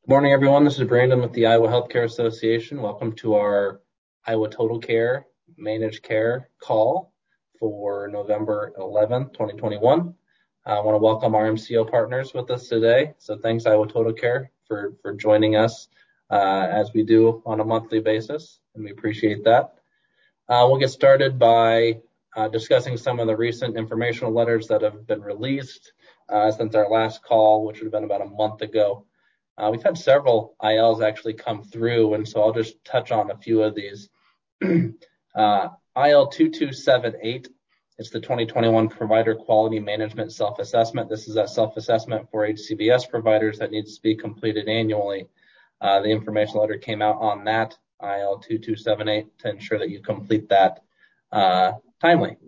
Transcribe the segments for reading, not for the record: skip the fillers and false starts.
Good morning, everyone. This is Brandon with the Iowa Healthcare Association. Welcome to our Iowa Total Care Managed Care call for November 11th, 2021. I want to welcome our MCO partners with us today. So thanks, Iowa Total Care, for joining us as we do on a monthly basis, and we appreciate that. We'll get started by discussing some of the recent informational letters that have been released since our last call, which would have been about a month ago. We've had several ILs actually come through, and so I'll just touch on a few of these. IL 2278, it's the 2021 Provider Quality Management Self-Assessment. This is a self-assessment for HCBS providers that needs to be completed annually. The information letter came out on that, IL 2278, to ensure that you complete that timely.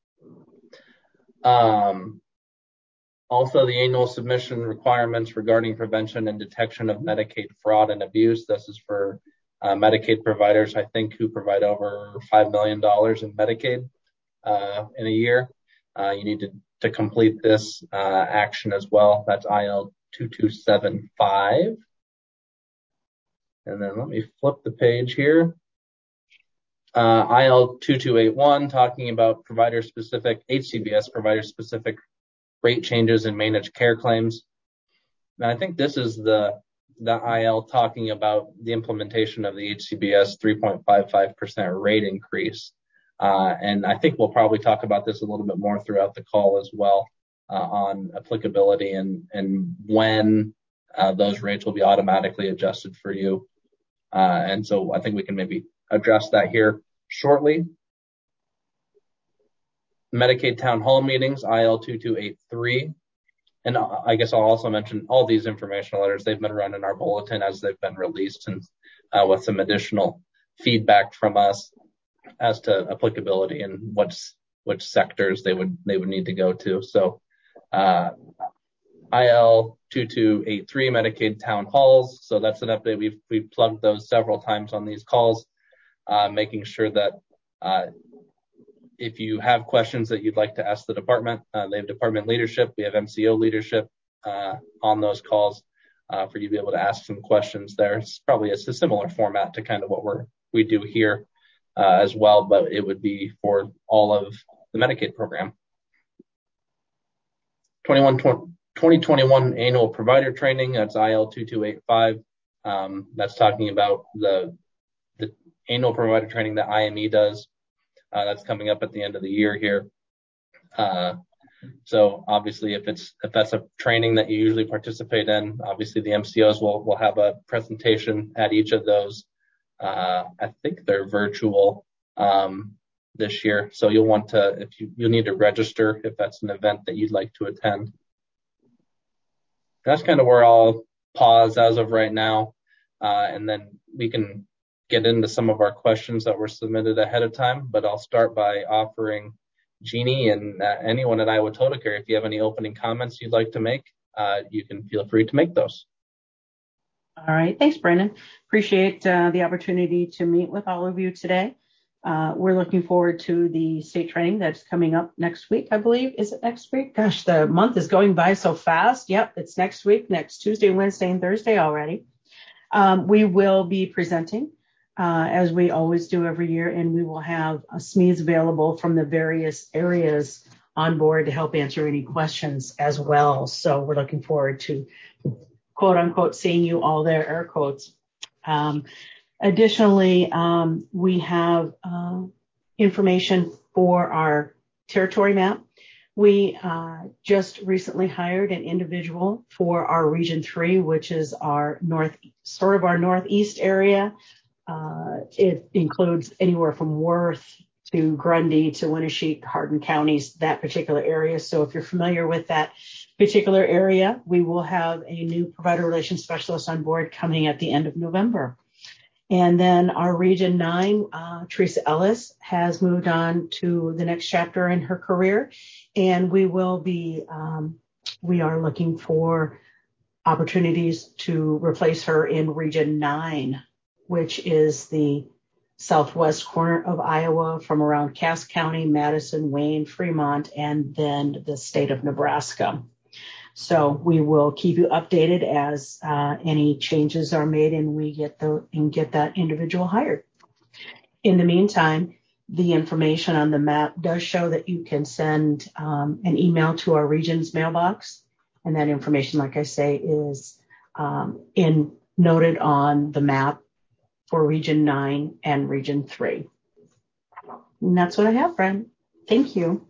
Also, the annual submission requirements regarding prevention and detection of Medicaid fraud and abuse. This is for Medicaid providers, I think, who provide over $5 million in Medicaid in a year. You need to complete this action as well. That's IL 2275. And then let me flip the page here. IL 2281, talking about provider-specific, HCBS provider-specific rate changes in managed care claims. And I think this is the IL talking about the implementation of the HCBS 3.55% rate increase. And I think we'll probably talk about this a little bit more throughout the call as well on applicability and when those rates will be automatically adjusted for you. And so I think we can maybe address that here shortly. Medicaid town hall meetings, IL 2283. And I guess I'll also mention all these informational letters. They've been run in our bulletin as they've been released, and with some additional feedback from us as to applicability and which sectors they would need to go to. So IL 2283 Medicaid town halls. So that's an update. We've plugged those several times on these calls, making sure that if you have questions that you'd like to ask the department, they have department leadership. We have MCO leadership on those calls for you to be able to ask some questions there. It's probably a similar format to kind of what we do here as well, but it would be for all of the Medicaid program. 2021 annual provider training, that's IL 2285. That's talking about the annual provider training that IME does. That's coming up at the end of the year here. So obviously, if that's a training that you usually participate in, obviously the MCOs will have a presentation at each of those. I think they're virtual this year, so you'll need to register if that's an event that you'd like to attend. That's kind of where I'll pause as of right now, and then we can get into some of our questions that were submitted ahead of time, but I'll start by offering Jeannie and anyone at Iowa Total Care, if you have any opening comments you'd like to make, you can feel free to make those. All right. Thanks, Brandon. Appreciate the opportunity to meet with all of you today. We're looking forward to the state training that's coming up next week, I believe. Is it next week? Gosh, the month is going by so fast. Yep, it's next week, next Tuesday, Wednesday, and Thursday already. We will be presenting as we always do every year, and we will have SMEs available from the various areas on board to help answer any questions as well. So we're looking forward to, quote unquote, seeing you all there, air quotes. Additionally, we have information for our territory map. We just recently hired an individual for our Region 3, which is our northeast area. It includes anywhere from Worth to Grundy to Winneshiek, Hardin counties, that particular area. So if you're familiar with that particular area, we will have a new provider relations specialist on board coming at the end of November. And then our Region 9, Teresa Ellis, has moved on to the next chapter in her career. And we are looking for opportunities to replace her in Region 9, which is the southwest corner of Iowa from around Cass County, Madison, Wayne, Fremont, and then the state of Nebraska. So we will keep you updated as any changes are made and we get that individual hired. In the meantime, the information on the map does show that you can send an email to our region's mailbox. And that information, like I say, is noted on the map for Region 9 and Region 3. And that's what I have, Brent. Thank you.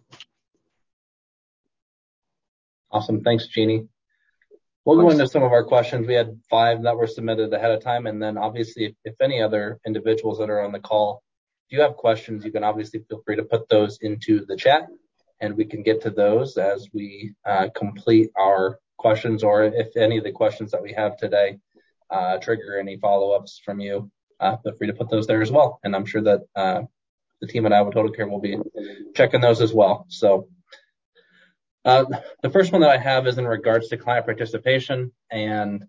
Awesome. Thanks, Jeannie. We'll go into some of our questions. We had 5 that were submitted ahead of time. And then obviously, if any other individuals that are on the call, if you have questions, you can obviously feel free to put those into the chat and we can get to those as we complete our questions, or if any of the questions that we have today trigger any follow-ups from you, feel free to put those there as well. And I'm sure that the team at Iowa Total Care will be checking those as well. So the first one that I have is in regards to client participation and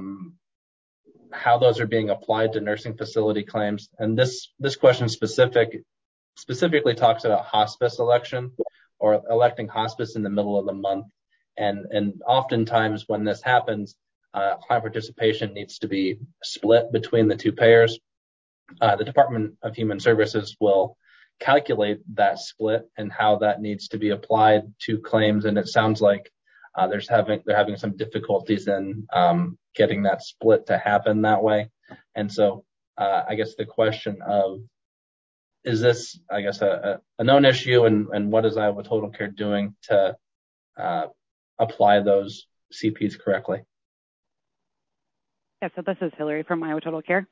how those are being applied to nursing facility claims. And this question specifically talks about hospice election or electing hospice in the middle of the month. And oftentimes when this happens, client participation needs to be split between the two payers. The Department of Human Services will calculate that split and how that needs to be applied to claims. And it sounds like they're having some difficulties in getting that split to happen that way. And so I guess the question of, is this, I guess, a known issue, and what is Iowa Total Care doing to apply those CPs correctly? Yeah, so this is Hillary from Iowa Total Care.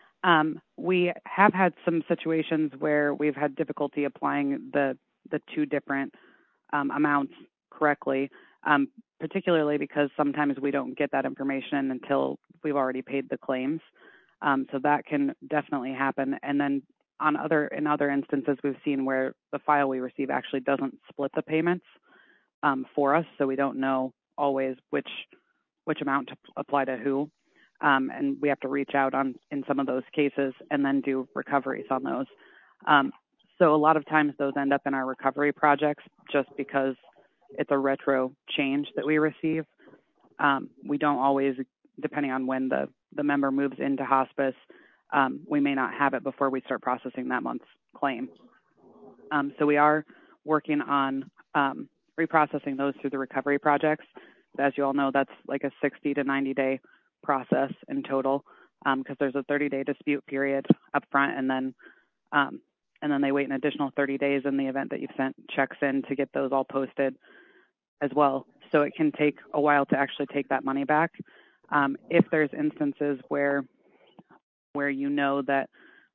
We have had some situations where we've had difficulty applying the 2 different amounts correctly, particularly because sometimes we don't get that information until we've already paid the claims. So that can definitely happen. And then in other instances, we've seen where the file we receive actually doesn't split the payments for us, so we don't know always which amount to apply to who. And we have to reach out in some of those cases and then do recoveries on those. So a lot of times those end up in our recovery projects just because it's a retro change that we receive. We don't always, depending on when the member moves into hospice, we may not have it before we start processing that month's claim. So we are working on reprocessing those through the recovery projects. As you all know, that's like a 60 to 90 day process in total, because there's a 30-day dispute period up front, and then they wait an additional 30 days in the event that you've sent checks in to get those all posted as well. So it can take a while to actually take that money back. If there's instances where you know that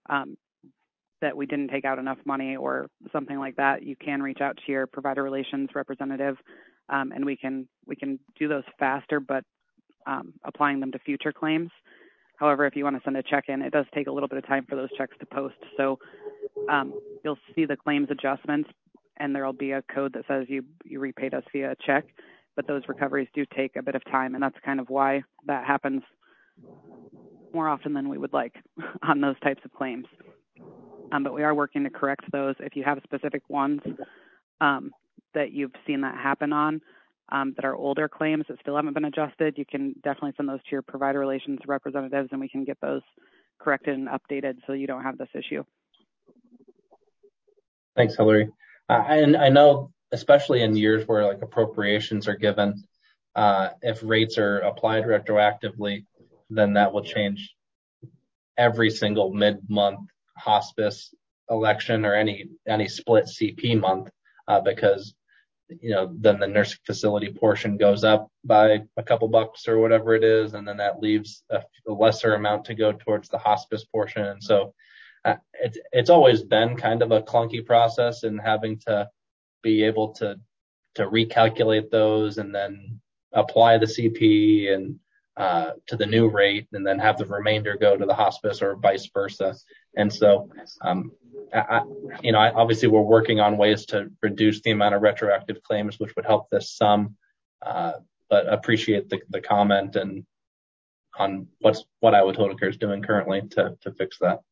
that we didn't take out enough money or something like that, you can reach out to your provider relations representative, and we can do those faster, but applying them to future claims. However, if you want to send a check in, it does take a little bit of time for those checks to post. So you'll see the claims adjustments, and there'll be a code that says you repaid us via a check, but those recoveries do take a bit of time, and that's kind of why that happens more often than we would like on those types of claims. But we are working to correct those. If you have specific ones that you've seen that happen on, that are older claims that still haven't been adjusted, you can definitely send those to your provider relations representatives, and we can get those corrected and updated so you don't have this issue. Thanks, Hillary. And I know, especially in years where like appropriations are given, if rates are applied retroactively, then that will change every single mid-month hospice election or any split CP month, because then the nursing facility portion goes up by a couple bucks or whatever it is, and then that leaves a lesser amount to go towards the hospice portion. And so it's always been kind of a clunky process in having to be able to recalculate those and then apply the CP and to the new rate, and then have the remainder go to the hospice or vice versa. And so, obviously we're working on ways to reduce the amount of retroactive claims, which would help this some, but appreciate the comment and on what Iowa Total Care is doing currently to fix that.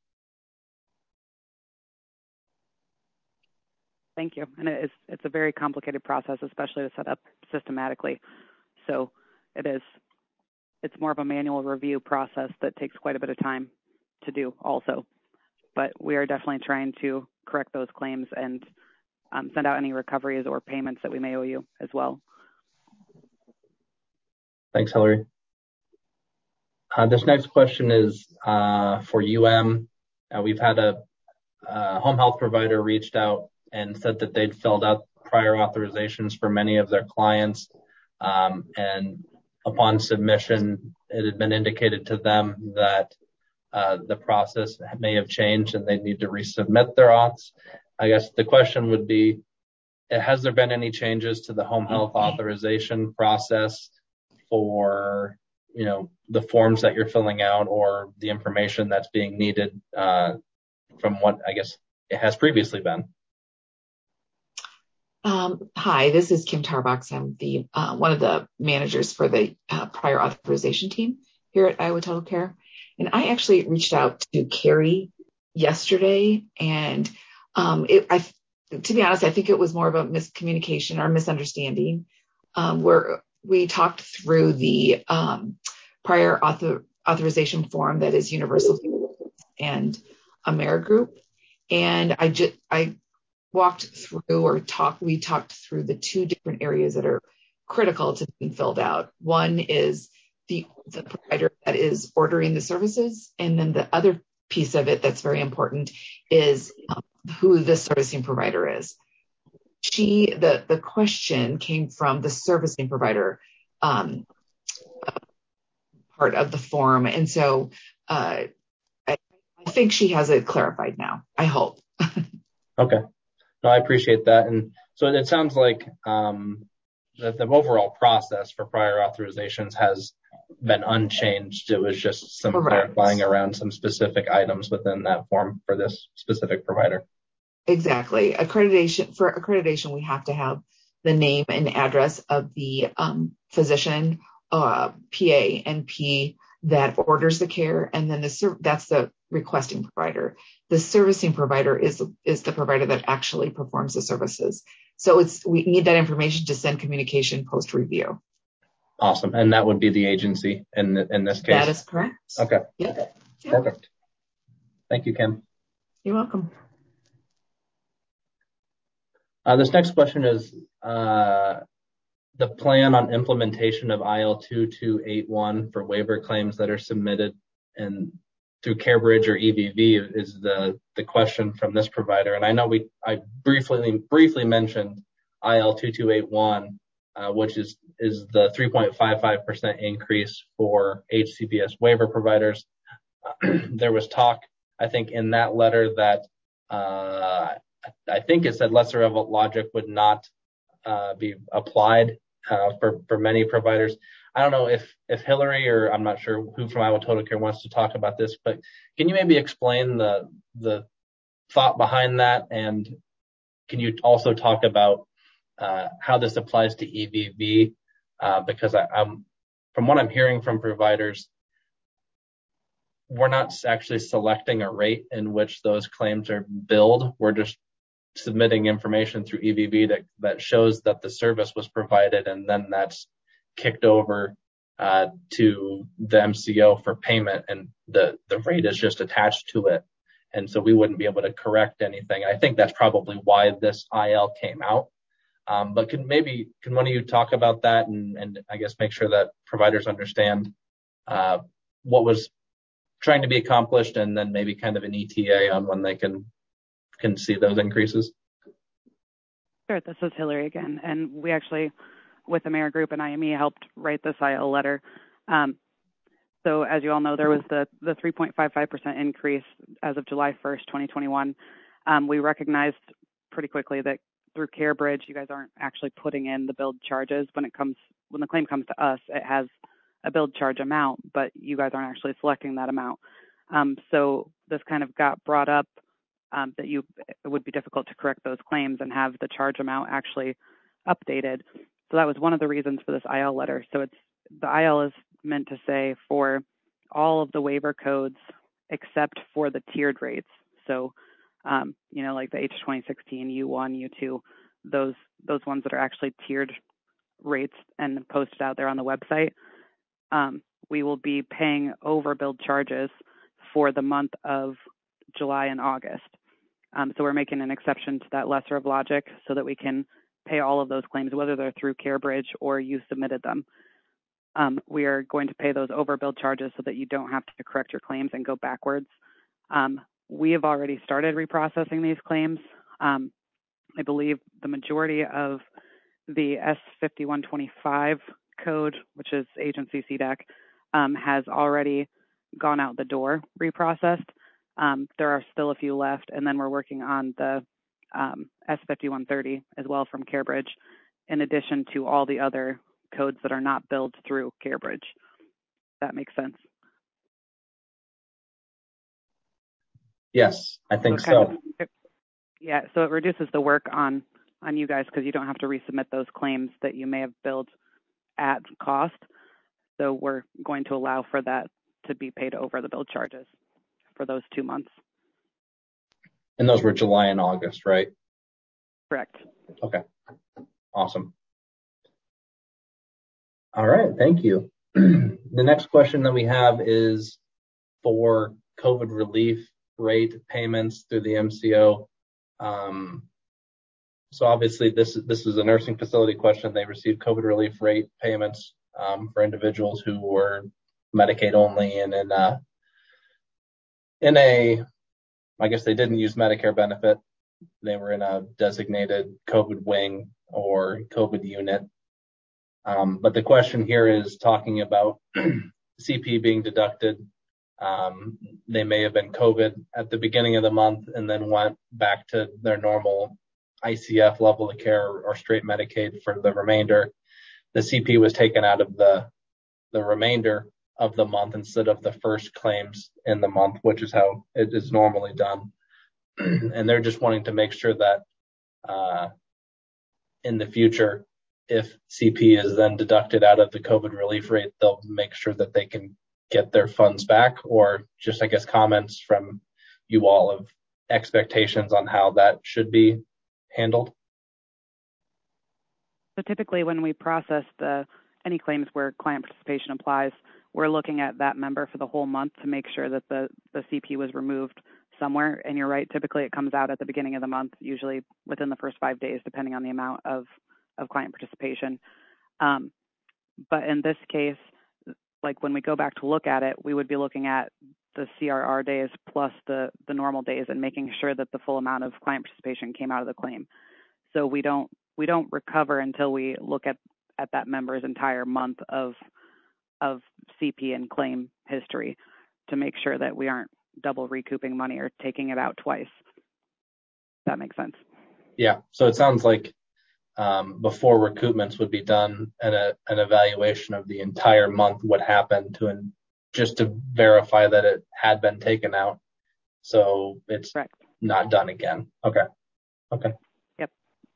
Thank you. And it's a very complicated process, especially to set up systematically. So it's more of a manual review process that takes quite a bit of time to do also. But we are definitely trying to correct those claims and send out any recoveries or payments that we may owe you as well. Thanks, Hillary. This next question is for we've had a home health provider reached out and said that they'd filled out prior authorizations for many of their clients. And upon submission, it had been indicated to them that the process may have changed and they need to resubmit their auths. I guess the question would be, has there been any changes to the home health authorization process for, the forms that you're filling out or the information that's being needed from what I guess it has previously been? Hi, this is Kim Tarbox. I'm the one of the managers for the prior authorization team here at Iowa Total Care. And I actually reached out to Carrie yesterday, and to be honest, I think it was more of a miscommunication or misunderstanding, where we talked through the prior authorization form that is universal and AmeriGroup, and I walked through we talked through the two different areas that are critical to being filled out. One is the provider that is ordering the services, and then the other piece of it that's very important is who the servicing provider is. The question came from the servicing provider part of the form, and so I think she has it clarified now. I hope. Okay. No, I appreciate that. And so it sounds like that the overall process for prior authorizations has been unchanged. It was just some clarifying around some specific items within that form for this specific provider. Exactly. For accreditation, we have to have the name and address of the physician, PA, NP that orders the care, and then that's the requesting provider. The servicing provider is the provider that actually performs the services. So we need that information to send communication post review. Awesome, and that would be the agency in this case. That is correct. Okay. Yep. Perfect. Thank you, Kim. You're welcome. This next question is the plan on implementation of IL 2281 for waiver claims that are submitted and through CareBridge or EVV is the question from this provider. And I know I briefly mentioned IL 2281, which is the 3.55% increase for HCBS waiver providers. There was talk, I think, in that letter that I think it said lesser of logic would not be applied for many providers. I don't know if Hillary or I'm not sure who from Iowa Total Care wants to talk about this, but can you maybe explain the thought behind that? And can you also talk about how this applies to EVV? Because I'm from what I'm hearing from providers, we're not actually selecting a rate in which those claims are billed. We're just submitting information through EVV that shows that the service was provided, and then that's kicked over to the MCO for payment, and the rate is just attached to it. And so we wouldn't be able to correct anything. I think that's probably why this IL came out. But can one of you talk about that and I guess make sure that providers understand what was trying to be accomplished, and then maybe kind of an ETA on when they can see those increases? Sure. This is Hillary again. And we actually, with AmeriGroup and IME, helped write this IL letter. So as you all know, there was the 3.55% increase as of July 1st, 2021. We recognized pretty quickly that through CareBridge, you guys aren't actually putting in the billed charges. When the claim comes to us, it has a billed charge amount, but you guys aren't actually selecting that amount. So this kind of got brought up that it would be difficult to correct those claims and have the charge amount actually updated. So that was one of the reasons for this IL letter. So the IL is meant to say for all of the waiver codes except for the tiered rates. So, like the H2016, U1, U2, those ones that are actually tiered rates and posted out there on the website, we will be paying overbilled charges for the month of July and August. So we're making an exception to that lesser of logic so that we can pay all of those claims, whether they're through CareBridge or you submitted them. We are going to pay those overbilled charges so that you don't have to correct your claims and go backwards. We have already started reprocessing these claims. I believe the majority of the S5125 code, which is agency CDAC, has already gone out the door reprocessed. There are still a few left, and then we're working on the S5130 as well from CareBridge, in addition to all the other codes that are not billed through CareBridge. That makes sense. Yes, I think so. Yeah, so it reduces the work on you guys because you don't have to resubmit those claims that you may have billed at cost. So we're going to allow for that to be paid over the billed charges for those 2 months. And those were July and August, right? Correct. Okay, awesome. All right, thank you. The next question that we have is for COVID relief rate payments through the MCO. So obviously this is a nursing facility question. They received COVID relief rate payments for individuals who were Medicaid only and in a, I guess they didn't use Medicare benefit. They were in a designated COVID wing or COVID unit. But the question here is talking about CP being deducted. They may have been COVID at the beginning of the month and then went back to their normal ICF level of care or straight Medicaid for the remainder. The CP was taken out of the remainder of the month instead of the first claims in the month, which is how it is normally done. And they're just wanting to make sure that in the future, if CP is then deducted out of the COVID relief rate, they'll make sure that they can get their funds back, or just, I guess, comments from you all of expectations on how that should be handled. So typically when we process any claims where client participation applies, we're looking at that member for the whole month to make sure that the CP was removed somewhere. And you're right, typically it comes out at the beginning of the month, usually within the first 5 days, depending on the amount of client participation. But in this case, like when we go back to look at it, we would be looking at the CRR days plus the normal days and making sure that the full amount of client participation came out of the claim. So we don't recover until we look at that member's entire month of CP and claim history to make sure that we aren't double recouping money or taking it out twice. That makes sense. Yeah. So it sounds like before recoupments would be done, an evaluation of the entire month would happen just to verify that it had been taken out. So it's correct. Not done again. Okay. Yep.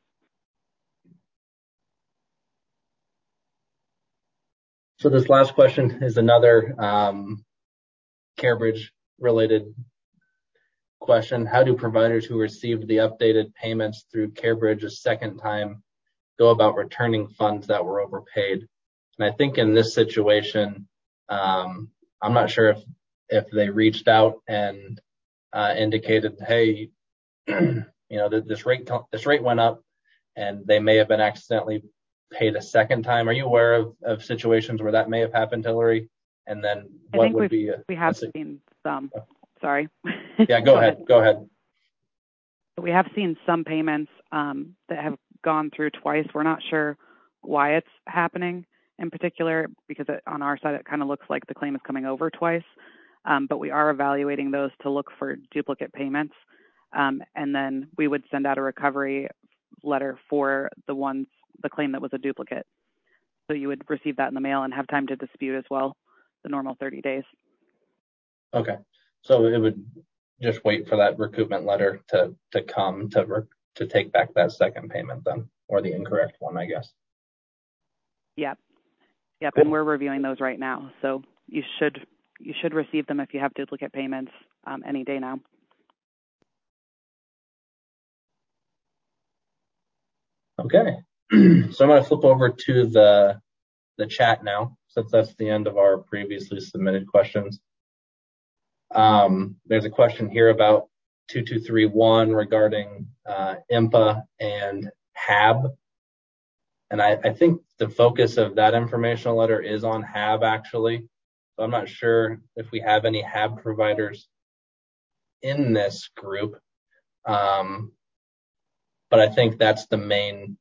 So this last question is another CareBridge related question. How do providers who received the updated payments through CareBridge a second time go about returning funds that were overpaid? And I think in this situation, I'm not sure if they reached out and indicated, hey, this rate went up, and they may have been accidentally paid a second time. Are you aware of situations where that may have happened, Hillary? And then what would be? We have seen some. Sorry. Yeah, go ahead. We have seen some payments that have gone through twice. We're not sure why it's happening in particular, because on our side it kind of looks like the claim is coming over twice, but we are evaluating those to look for duplicate payments, and then we would send out a recovery letter for the claim that was a duplicate. So you would receive that in the mail and have time to dispute as well, the normal 30 days. Okay, so it would just wait for that recoupment letter to come to take back that second payment then, or the incorrect one, I guess. Yep. Cool. And we're reviewing those right now. So you should receive them if you have duplicate payments any day now. Okay. So I'm going to flip over to the chat now, since that's the end of our previously submitted questions. There's a question here about 2231 regarding IMPA and HAB. And I think the focus of that informational letter is on HAB, actually. So I'm not sure if we have any HAB providers in this group. But I think that's the main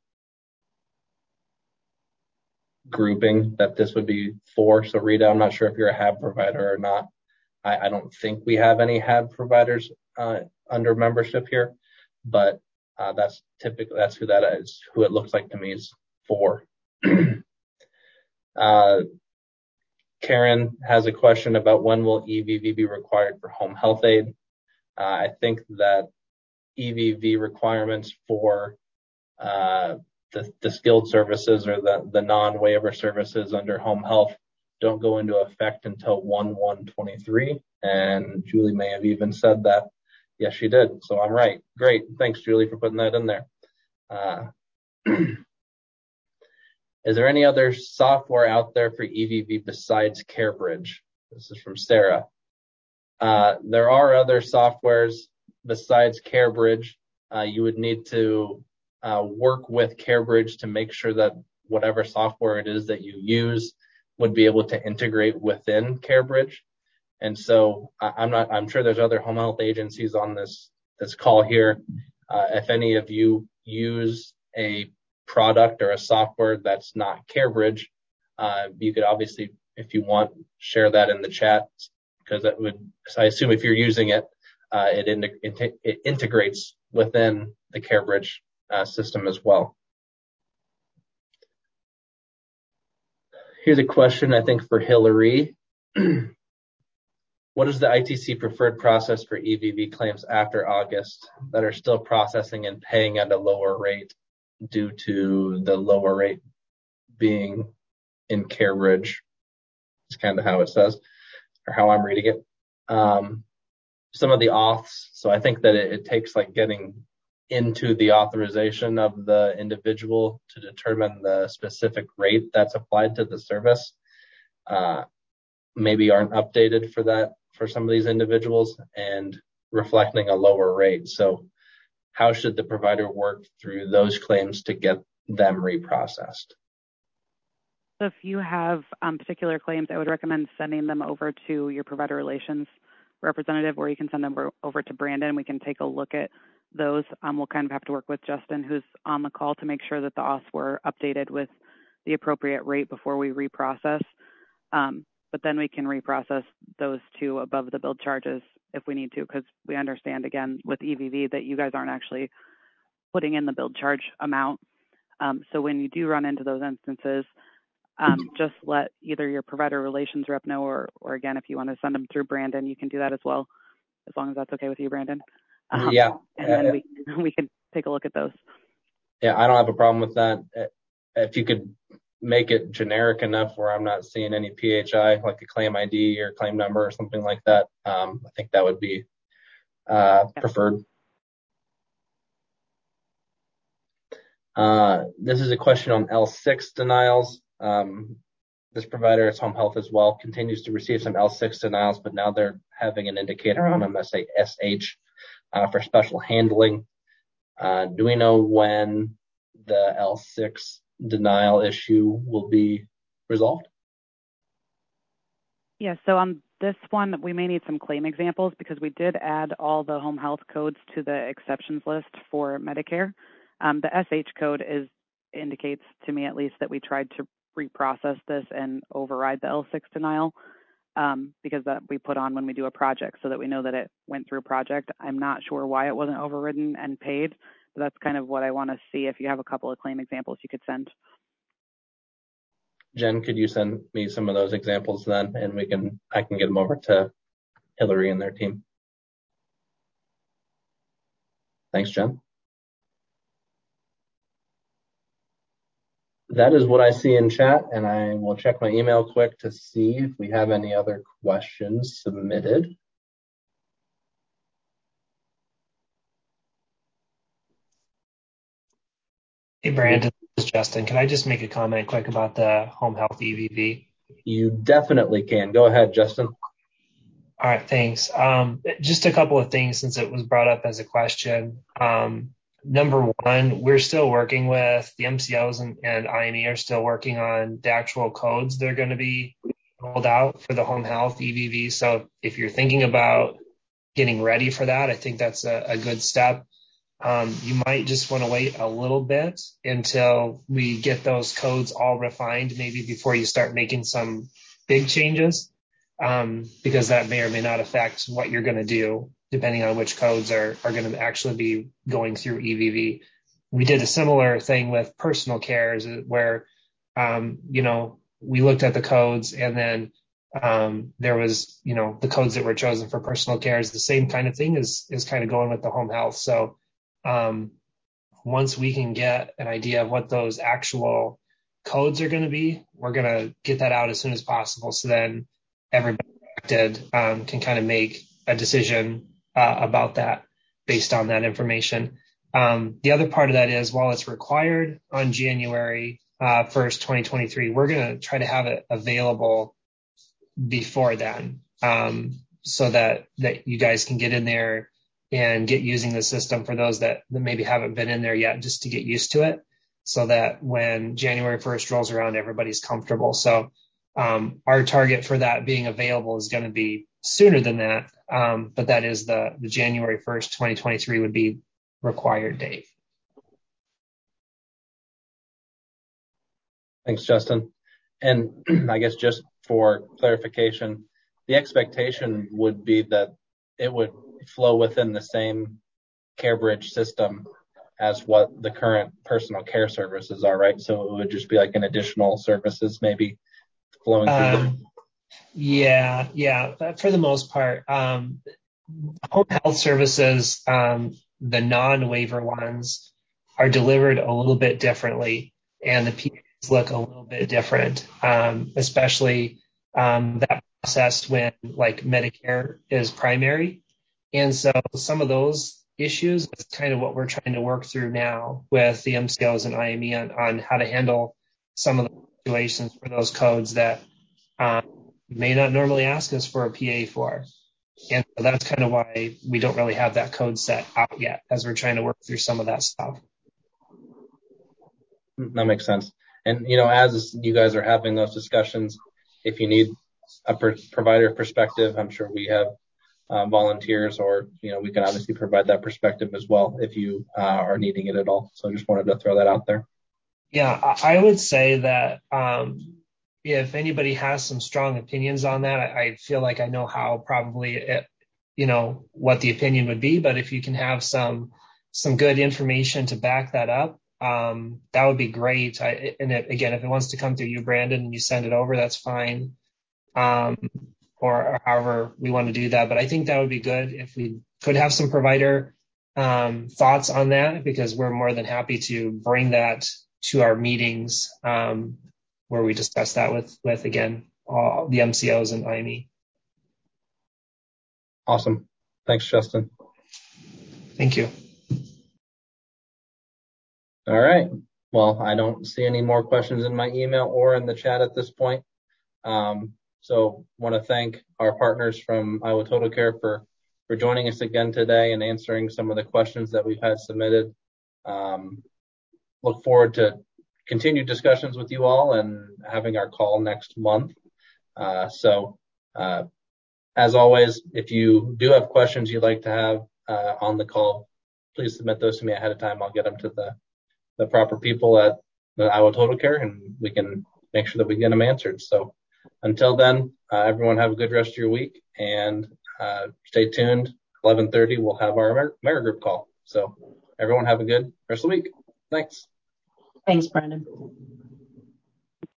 grouping that this would be for. So Rita, I'm not sure if you're a HAB provider or not. I don't think we have any HAB providers under membership here, but that's who that is, who it looks like to me is for. Karen has a question about when will EVV be required for home health aid. I think that EVV requirements for the skilled services or the non-waiver services under home health don't go into effect until 1/1/23. And Julie may have even said that. Yes, she did. So I'm right. Great. Thanks, Julie, for putting that in there. Is there any other software out there for EVV besides CareBridge? This is from Sarah. There are other softwares besides CareBridge. You would need to work with CareBridge to make sure that whatever software it is that you use would be able to integrate within CareBridge. And so I'm sure there's other home health agencies on this call here. If any of you use a product or a software that's not CareBridge, you could obviously, if you want, share that in the chat, because that would, I assume if you're using it, it integrates within the CareBridge system as well. Here's a question, I think, for Hillary. What is the ITC preferred process for EVV claims after August that are still processing and paying at a lower rate due to the lower rate being in CareBridge? It's kind of how it says, or how I'm reading it. Some of the auths, so I think that it takes like getting into the authorization of the individual to determine the specific rate that's applied to the service. Maybe aren't updated for that for some of these individuals and reflecting a lower rate. So how should the provider work through those claims to get them reprocessed? So if you have particular claims, I would recommend sending them over to your provider relations representative, or you can send them over to Brandon. We can take a look at those. We'll kind of have to work with Justin, who's on the call, to make sure that the auths were updated with the appropriate rate before we reprocess. But then we can reprocess those two above the billed charges if we need to, because we understand, again, with EVV that you guys aren't actually putting in the billed charge amount. So when you do run into those instances, just let either your provider relations rep know, or again, if you want to send them through Brandon, you can do that as well, as long as that's okay with you, Brandon. Yeah. And then we can take a look at those. Yeah, I don't have a problem with that. If you could make it generic enough where I'm not seeing any PHI, like a claim ID or claim number or something like that, I think that would be preferred. This is a question on L6 denials. This provider, it's home health as well, continues to receive some L6 denials, but now they're having an indicator on them that say SH for special handling. Do we know when the L6 denial issue will be resolved? Yeah, so on this one, we may need some claim examples, because we did add all the home health codes to the exceptions list for Medicare. The SH code indicates to me, at least, that we tried to reprocess this and override the L6 denial, because that we put on when we do a project, so that we know that it went through a project. I'm not sure why it wasn't overridden and paid, but that's kind of what I want to see. If you have a couple of claim examples you could send. Jen, could you send me some of those examples then, and I can get them over to Hillary and their team. Thanks, Jen. That is what I see in chat, and I will check my email quick to see if we have any other questions submitted. Hey, Brandon, this is Justin. Can I just make a comment quick about the home health EVV? You definitely can. Go ahead, Justin. All right, thanks. Just a couple of things since it was brought up as a question. Number one, we're still working with the MCOs and IME are still working on the actual codes they're going to be rolled out for the home health EVV. So if you're thinking about getting ready for that, I think that's a good step. You might just want to wait a little bit until we get those codes all refined, maybe before you start making some big changes, because that may or may not affect what you're going to do, depending on which codes are going to actually be going through EVV. We did a similar thing with personal care where, we looked at the codes and then there was, the codes that were chosen for personal care is the same kind of thing is kind of going with the home health. So once we can get an idea of what those actual codes are going to be, we're going to get that out as soon as possible. So then everybody affected can kind of make a decision about that based on that information. The other part of that is while it's required on January 1st, 2023, we're going to try to have it available before then, so that you guys can get in there and get using the system for those that maybe haven't been in there yet, just to get used to it, so that when January 1st rolls around, everybody's comfortable. So our target for that being available is going to be sooner than that, but that is the January 1st, 2023 would be required date. Thanks, Justin. And I guess just for clarification, the expectation would be that it would flow within the same CareBridge system as what the current personal care services are, right? So it would just be like an additional services maybe flowing through. Yeah. But for the most part, home health services, the non-waiver ones are delivered a little bit differently, and the PAs look a little bit different, especially that process when like Medicare is primary. And so some of those issues is kind of what we're trying to work through now with the MCOs and IME on how to handle some of the situations for those codes that may not normally ask us for a PA for. And so that's kind of why we don't really have that code set out yet, as we're trying to work through some of that stuff. That makes sense. And, as you guys are having those discussions, if you need a provider perspective, I'm sure we have volunteers, or, we can obviously provide that perspective as well if you are needing it at all. So I just wanted to throw that out there. Yeah, I would say that if anybody has some strong opinions on that, I feel like I know how probably what the opinion would be. But if you can have some good information to back that up, that would be great. Again, if it wants to come through you, Brandon, and you send it over, that's fine. Or however we want to do that. But I think that would be good if we could have some provider thoughts on that, because we're more than happy to bring that to our meetings where we discuss that with again, all the MCOs and IME. Awesome. Thanks, Justin. Thank you. All right. Well, I don't see any more questions in my email or in the chat at this point. So want to thank our partners from Iowa Total Care for joining us again today and answering some of the questions that we've had submitted. Look forward to continued discussions with you all and having our call next month. As always, if you do have questions you'd like to have on the call, please submit those to me ahead of time. I'll get them to the proper people at the Iowa Total Care, and we can make sure that we get them answered. So until then, everyone have a good rest of your week, and stay tuned. 11:30, we'll have our AmeriGroup call. So everyone have a good rest of the week. Thanks. Thanks, Brandon.